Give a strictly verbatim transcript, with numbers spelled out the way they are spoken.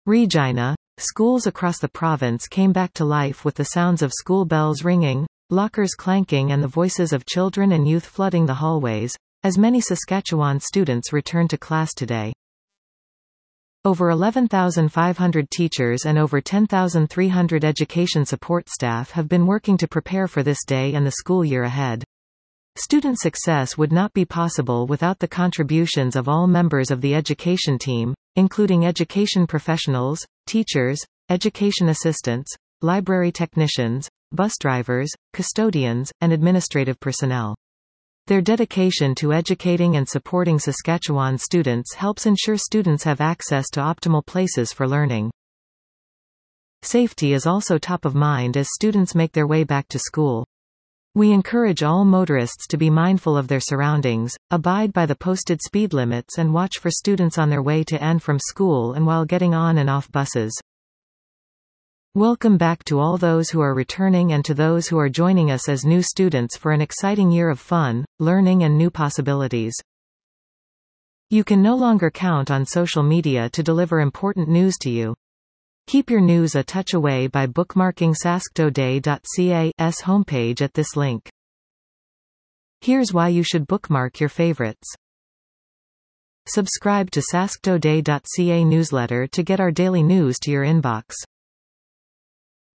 Regina, schools across the province came back to life with the sounds of school bells ringing, lockers clanking and the voices of children and youth flooding the hallways, as many Saskatchewan students return to class today. Over eleven thousand five hundred teachers and over ten thousand three hundred education support staff have been working to prepare for this day and the school year ahead. Student success would not be possible without the contributions of all members of the education team, including education professionals, teachers, education assistants, library technicians, bus drivers, custodians, and administrative personnel. Their dedication to educating and supporting Saskatchewan students helps ensure students have access to optimal places for learning. Safety is also top of mind as students make their way back to school. We encourage all motorists to be mindful of their surroundings, abide by the posted speed limits and watch for students on their way to and from school and while getting on and off buses. Welcome back to all those who are returning and to those who are joining us as new students for an exciting year of fun, learning and new possibilities. You can no longer count on social media to deliver important news to you. Keep your news a touch away by bookmarking sasktoday dot c a's homepage at this link. Here's why you should bookmark your favorites. Subscribe to sasktoday dot c a newsletter to get our daily news to your inbox.